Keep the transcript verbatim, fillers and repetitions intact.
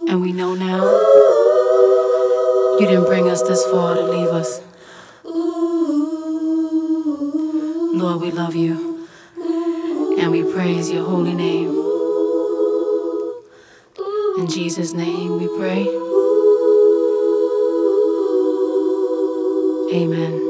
And we know now you didn't bring us this far to leave us. Lord, we love you and we praise your holy name. In Jesus' name we pray. Amen.